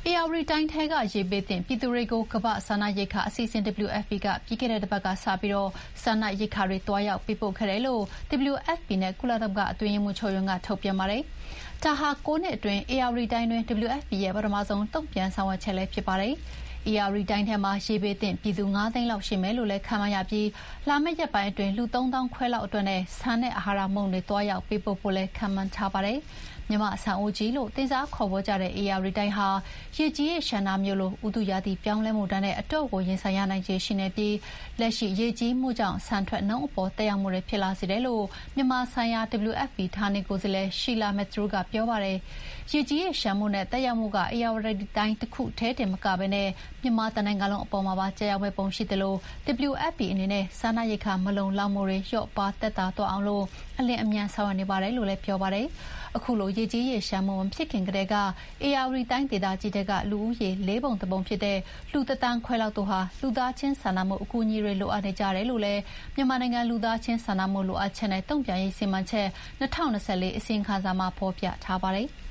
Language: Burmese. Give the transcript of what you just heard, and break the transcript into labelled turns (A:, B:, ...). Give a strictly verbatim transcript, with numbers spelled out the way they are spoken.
A: ဧရာဝတီတိုင်းထဲကရေဘေးသင့်ပြည်သူတွေကိုကမ္ဘာ့စားနပ်ရိက္ခာအစီအစဉ် W F P ကပြီးခဲ့တဲ့တစ်ပတ်ကစပြီးစားနပ်ရိက္ခာတွေသွားရောက်ပေးပို့ခဲ့တယ်လို့ W F P နဲ့ကုလသမဂ္ဂအတွင်းရေးမှူးချုပ်ရုံးကထုတ်ပြန်ပါတယ်။ဒါဟာ၉နှစ်အတွင်းဧရာဝတီတိုင်းတွင်း W F P ရဲ့ပထမဆုံးတုံ့ပြန်ဆောင်ရွက်ချက်လည်းဖြစ်ပါတယ်။ဧရာဝတီတိုင်းထဲမှာရေဘေးသင့်ပြည်သူ၅သိန်းလောက်ရှိမယ်လို့လည်းခန့်မှန်းရပြီးလာမယ့်ရက်ပိုင်းအတွင်းလူသုံးသောင်းခွဲလောက်အတွက်နဲ့ဆန်နဲ့အာဟာရမုန့်တွေသွားရောက်ပေးပို့ဖို့လည်းခန့်မှန်းထားပါတယ်။မြန်မာဆန်အိုးကြီးလို့တင်စားခေါ်ဝေါ်ကြတဲ့ဧရာဝတီတိုင်းဟာရေကြီးရေရှမ်းတာမျိုးလိုဥတုရာသီပြောင်းလဲမှုတန်းနဲ့အတော့ကိုရင်ဆိုင်ရနိုင်ခြေရှိနေပြီးလက်ရှိရေကြီးမှုကြောင့်ဆန်ထွက်နှုန်းအပေါ်တက်ရောက်မှုတွေဖြစ်လာစေတယ်လို့မြန်မာဆိုင်ရာ W F P ဌာနေကိုယ်စားလှယ်ရှီလာမက်ထရိုးကပြောပါတယ်။ရေကြီးရေရှမ်းမှုနဲ့တက်ရောက်မှုကဧရာဝတီတိုင်းတစ်ခုထဲတင်မကဘဲနဲ့မြန်မာတနိုင်ငံလုံးအပေါ်မှာပါကျရောက်မဲ့ပုံရှိတယ်လို့ W F P အနေနဲ့စားနပ်ရိက္ခာမလုံလောက်မှုတွေလျော့ပါသက်သာသွားအောင်လို့အလင်းအမြန်ဆောင်ရွက်နေပါတယ်လို့လည်းပြောပါတယ်။အခုလိုရေကြီးရေရှမ်းမှုမဖြစ်ခင်ကတည်းကဧရာဝတီတိုင်းဒေသကြီးတွေကလူဦးရေလေးပုံတစ်ပုံဖြစ်တဲ့လူတသန်းခွဲလောက်တို့ဟာလူသားချင်းစာနာမှုအကူအညီတွေလိုအပ်နေကြတယ်လို့လည်းမြန်မာနိုင်ငံလူသားချင်းစာနာမှုလိုအပ်ချက်နဲ့တုံ့ပြန်ရေးစီမံချက်၂၀၂၄အစီရင်ခံစာမှာဖော်ပြထားပါတယ်။